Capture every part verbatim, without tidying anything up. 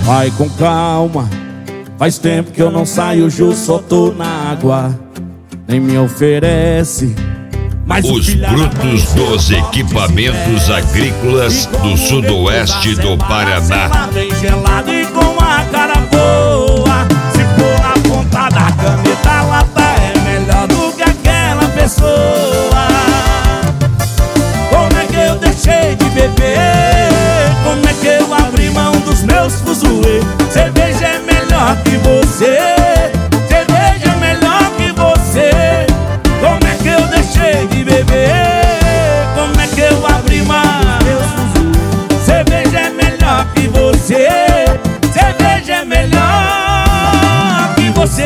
Vai com calma, faz tempo que eu não saio, Ju, só tô na água. Nem me oferece. Mas os brutos dos equipamentos agrícolas do sudoeste do Paraná. Ela vem gelada e com a cara boa. Se for na ponta da caneta, a lata é melhor do que aquela pessoa. Como é que eu deixei de beber? Como é que eu abri mão dos meus fuzuê? Cerveja é melhor que você. Cerveja é melhor que você. Como é que eu deixei de beber? Como é que eu abri mão dos meus fuzuê? Cerveja é melhor que você. Cerveja é melhor que você.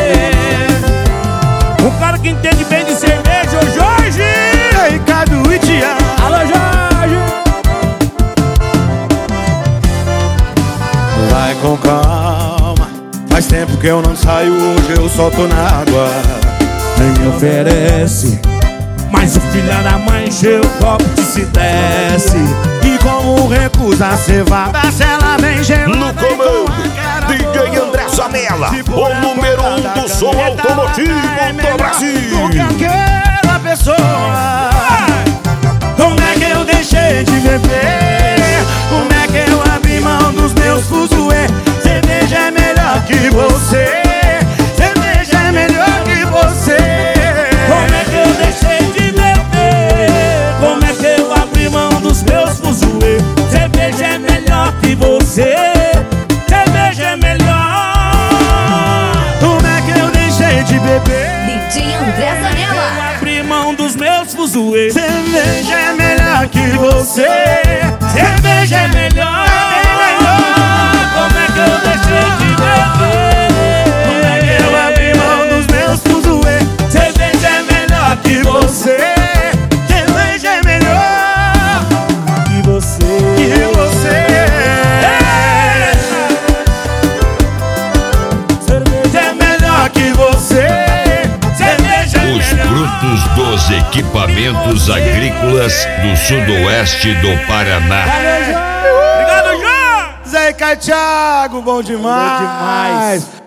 O cara que entende bem de cerveja, ô Jorge! Ei, Cadu e Tiago. Alô, Jorge! Vai com calma, faz tempo que eu não saio, hoje eu só tô na água. Nem me oferece, mas o filho da mãe encheu o copo de se desce. E como recusa cevada, se ela vem gelada. No comando, D J André Zanella, o número um do som automotivo do Brasil. Do que aquela pessoa. Como é que eu deixei de beber? Como é que eu abri mão dos meus fuzuê? Cerveja é melhor que você. Cerveja é melhor que você. Como é que eu deixei de beber? Como é que eu abri mão dos meus fuzuê? Cerveja é melhor que você. Cerveja é melhor. Como é que eu deixei de beber? D J André Zanella. Eu abri mão dos meus fuzuê. Cerveja é melhor que você. Cerveja é melhor. Como é que eu deixei de beber? Como é que eu abri mão dos meus fuzuê? Cerveja é melhor que você. Cerveja é melhor Que você. que você. Cerveja é melhor Que você. Cerveja é Os melhor. brutos dos equipamentos agrícolas do sudoeste do Paraná. Obrigado, João! Zé Thiago, bom demais. Bom demais.